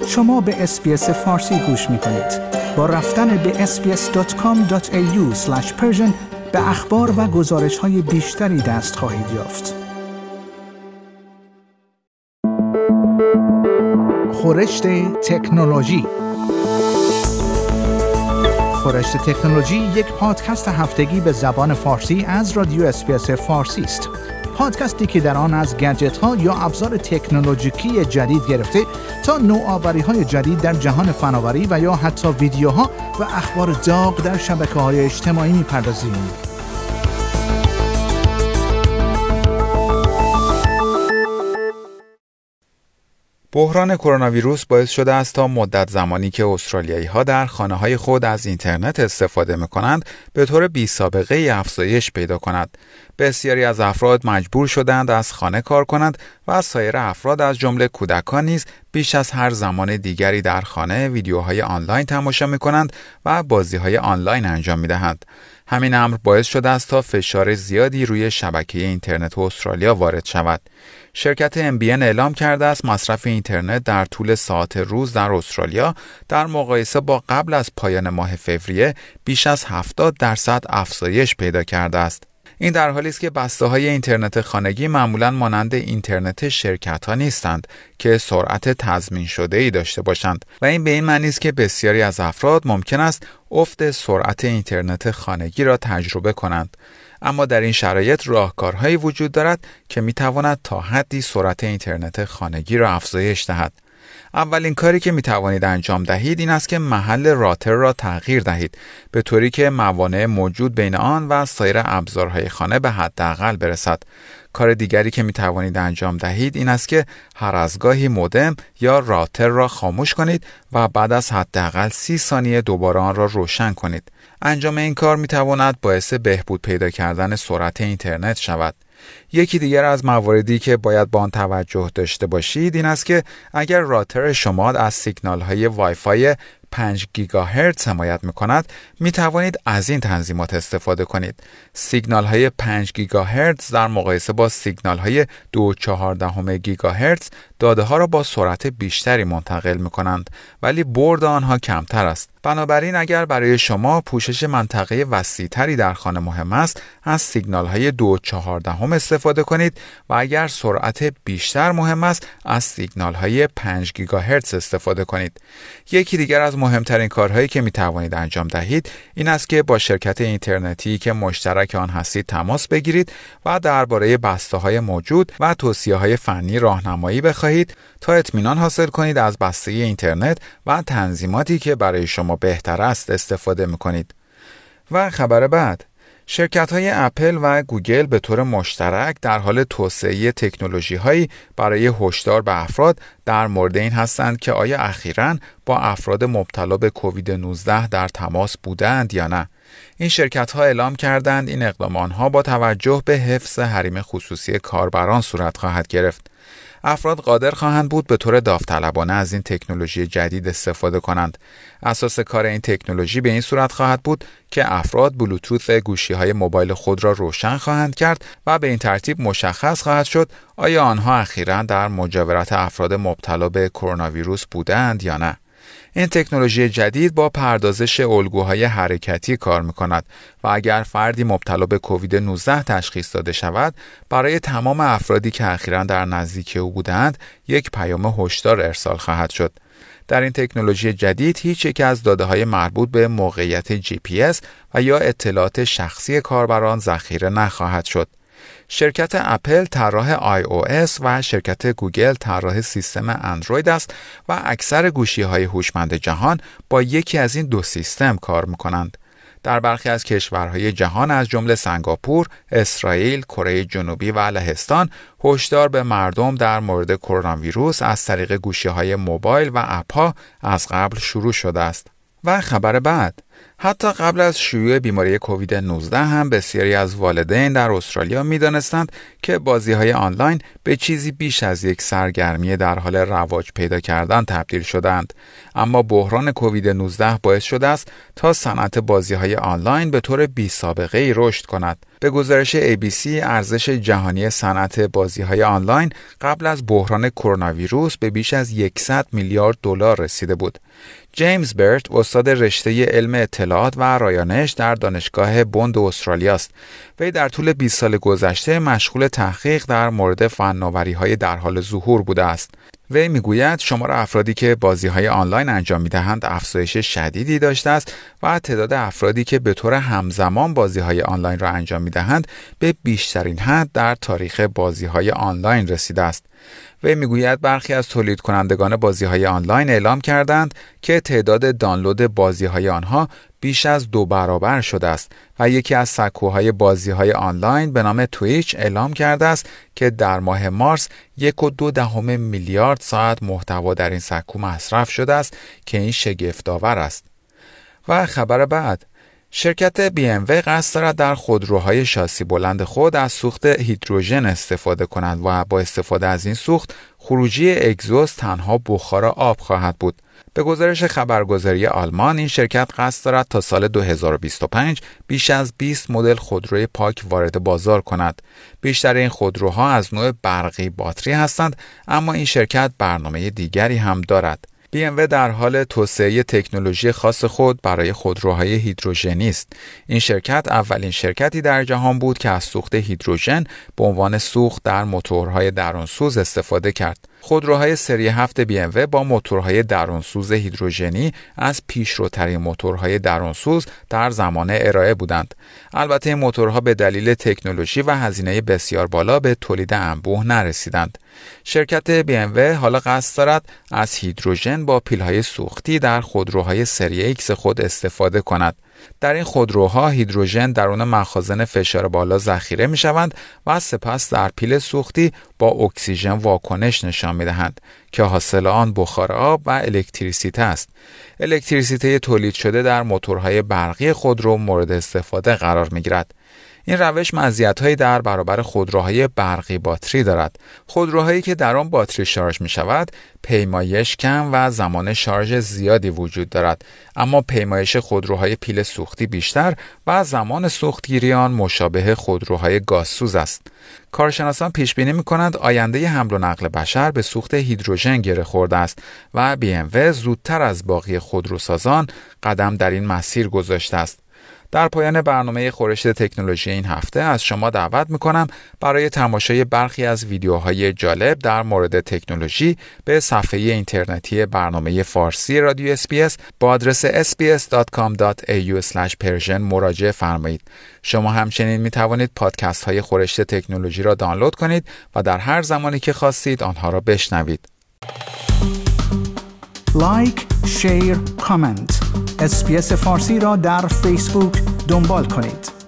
شما به اس‌بی‌اس فارسی گوش می‌کنید. با رفتن به sbs.com.au/persian به اخبار و گزارش‌های بیشتری دست خواهید یافت. خورشت تکنولوژی. خورشت تکنولوژی یک پادکست هفتگی به زبان فارسی از رادیو اس‌بی‌اس فارسی است. پادکستی که در آن از گجت‌ها یا ابزار تکنولوژیکی جدید گرفته تا نوآوری‌های جدید در جهان فناوری و یا حتی ویدیوها و اخبار داغ در شبکه‌های اجتماعی می‌پردازیم. بحران کرونا ویروس باعث شده است تا مدت زمانی که استرالیایی‌ها در خانه‌های خود از اینترنت استفاده می‌کنند به طور بی‌سابقه افزایش پیدا کند. بسیاری از افراد مجبور شدند از خانه کار کنند و سایر افراد از جمله کودکان نیز بیش از هر زمان دیگری در خانه ویدیوهای آنلاین تماشا می‌کنند و بازی‌های آنلاین انجام می‌دهند. همین امر باعث شده است تا فشار زیادی روی شبکه اینترنت استرالیا وارد شود. شرکت MBN اعلام کرده است مصرف اینترنت در طول ساعات روز در استرالیا در مقایسه با قبل از پایان ماه فوریه بیش از 70% افزایش پیدا کرده است. این در حالی است که بسته‌های اینترنت خانگی معمولاً مانند اینترنت شرکت‌ها نیستند که سرعت تضمین شده‌ای داشته باشند و این به این معنی است که بسیاری از افراد ممکن است افت سرعت اینترنت خانگی را تجربه کنند. اما در این شرایط راهکارهایی وجود دارد که می‌تواند تا حدی سرعت اینترنت خانگی را افزایش دهد. اولین کاری که می‌توانید انجام دهید این است که محل راتر را تغییر دهید به طوری که موانع موجود بین آن و سایر ابزارهای خانه به حداقل برسد. کار دیگری که می‌توانید انجام دهید این است که هر از گاهی مودم یا راتر را خاموش کنید و بعد از حداقل 30 ثانیه دوباره آن را روشن کنید. انجام این کار می‌تواند باعث بهبود پیدا کردن سرعت اینترنت شود. یکی دیگر از مواردی که باید با آن توجه داشته باشید این است که اگر راتر شما از سیگنال‌های وایفای 5 گیگاهرتز حمایت می‌کند، می‌توانید از این تنظیمات استفاده کنید. سیگنال‌های 5 گیگاهرتز در مقایسه با سیگنال‌های 2.4 گیگاهرتز داده‌ها را با سرعت بیشتری منتقل می‌کنند، ولی برد آنها کمتر است. بنابراین اگر برای شما پوشش منطقه وسیع‌تری در خانه مهم است، از سیگنال‌های 2.4 استفاده کنید و اگر سرعت بیشتر مهم است، از سیگنال‌های 5 گیگاهرتز استفاده کنید. یکی دیگر از مهمترین کارهایی که می توانید انجام دهید این است که با شرکت اینترنتی که مشترک آن هستید تماس بگیرید و درباره بسته‌های موجود و توصیه‌های فنی راهنمایی بخواهید تا اطمینان حاصل کنید از بسته اینترنت و تنظیماتی که برای شما بهتر است استفاده می‌کنید. و خبر بعد، شرکت‌های اپل و گوگل به طور مشترک در حال توسعه تکنولوژی‌هایی برای هشدار به افراد در مورد این هستند که آیا اخیراً با افراد مبتلا به کووید 19 در تماس بودند یا نه. این شرکت‌ها اعلام کردند این اقدام آنها با توجه به حفظ حریم خصوصی کاربران صورت خواهد گرفت. افراد قادر خواهند بود به طور داوطلبانه از این تکنولوژی جدید استفاده کنند. اساس کار این تکنولوژی به این صورت خواهد بود که افراد بلوتوث گوشی‌های موبایل خود را روشن خواهند کرد و به این ترتیب مشخص خواهد شد آیا آنها اخیراً در مجاورت افراد مبتلا به کرونا ویروس بودند یا نه. این تکنولوژی جدید با پردازش الگوهای حرکتی کار می‌کند و اگر فردی مبتلا به کووید 19 تشخیص داده شود، برای تمام افرادی که اخیراً در نزدیکی او بودند، یک پیام هشدار ارسال خواهد شد. در این تکنولوژی جدید هیچ یک از داده‌های مربوط به موقعیت GPS و یا اطلاعات شخصی کاربران ذخیره نخواهد شد. شرکت اپل طراح iOS و شرکت گوگل طراح سیستم اندروید است و اکثر گوشی‌های هوشمند جهان با یکی از این دو سیستم کار می‌کنند. در برخی از کشورهای جهان از جمله سنگاپور، اسرائیل، کره جنوبی و لهستان هشدار به مردم در مورد کرونا ویروس از طریق گوشی‌های موبایل و اپ‌ها از قبل شروع شده است. و خبر بعد، حتی قبل از شیوع بیماری کووید 19 هم بسیاری از والدین در استرالیا می‌دانستند که بازی‌های آنلاین به چیزی بیش از یک سرگرمی در حال رواج پیدا کردن تبدیل شدند. اما بحران کووید 19 باعث شده است تا صنعت بازی‌های آنلاین به طور بی‌سابقه‌ای رشد کند. به گزارش ABC، ارزش جهانی صنعت بازی‌های آنلاین قبل از بحران کرونا ویروس به بیش از 100 میلیارد دلار رسیده بود. جیمز برت، استاد رشته علم اطلاعات و رایانش در دانشگاه بوند استرالیا است. وی در طول 20 سال گذشته مشغول تحقیق در مورد فناوری‌های در حال ظهور بوده است. وی میگوید شمار افرادی که بازی‌های آنلاین انجام می‌دهند افزایش شدیدی داشته است و تعداد افرادی که به طور همزمان بازی‌های آنلاین را انجام می‌دهند به بیشترین حد در تاریخ بازی‌های آنلاین رسیده است. وی میگوید برخی از تولید کنندگان بازی‌های آنلاین اعلام کردند که تعداد دانلود بازی‌های آنها بیش از 2 برابر شده است و یکی از سکوهای بازی‌های آنلاین به نام تویچ اعلام کرده است که در ماه مارس 1.2 میلیارد ساعت محتوا در این سکو مصرف شده است که این شگفت‌آور است. و خبر بعد، شرکت BMW قصد دارد در خودروهای شاسی بلند خود از سوخت هیدروژن استفاده کند و با استفاده از این سوخت خروجی اگزوز تنها بخار آب خواهد بود. به گزارش خبرگزاری آلمان، این شرکت قصد دارد تا سال 2025 بیش از 20 مدل خودروی پاک وارد بازار کند. بیشتر این خودروها از نوع برقی باتری هستند، اما این شرکت برنامه دیگری هم دارد. BMW در حال توسعه تکنولوژی خاص خود برای خودروهای هیدروژنی است. این شرکت اولین شرکتی در جهان بود که از سوخت هیدروژن به عنوان سوخت در موتورهای درونسوز استفاده کرد. خودروهای سری 7 BMW با موتورهای درونسوز هیدروژنی از پیشروترین موتورهای درونسوز در زمان ارائه بودند. البته این موتورها به دلیل تکنولوژی و هزینه بسیار بالا به تولید انبوه نرسیدند. شرکت BMW حالا قصد دارد از هیدروژن با پیل‌های سوختی در خودروهای سری X خود استفاده کند. در این خودروها هیدروژن درون مخازن فشار بالا ذخیره می‌شوند و سپس در پیل سوختی با اکسیژن واکنش نشان می‌دهند که حاصل آن بخار آب و الکتریسیته است. الکتریسیته تولید شده در موتورهای برقی خودرو مورد استفاده قرار می‌گیرد. این روش مزیت‌هایی در برابر خودروهای برقی باتری دارد. خودروهایی که در آن باتری شارژ می‌شود، پیمایش کم و زمان شارژ زیادی وجود دارد، اما پیمایش خودروهای پیل سوختی بیشتر و زمان سوختگیری آن مشابه خودروهای گازسوز است. کارشناسان پیش بینی می‌کنند آینده حمل و نقل بشر به سوخت هیدروژن گره خورده است و BMW زودتر از باقی خودروسازان قدم در این مسیر گذاشته است. در پایان برنامه خورشت تکنولوژی این هفته از شما دعوت میکنم برای تماشای برخی از ویدیوهای جالب در مورد تکنولوژی به صفحه اینترنتی برنامه فارسی رادیو SBS با آدرس sbs.com.au/persian مراجعه فرمایید. شما همچنین میتوانید پادکست های خورشت تکنولوژی را دانلود کنید و در هر زمانی که خواستید آنها را بشنوید. لایک، شیر، کامنت. SBS فارسی را در فیسبوک دنبال کنید.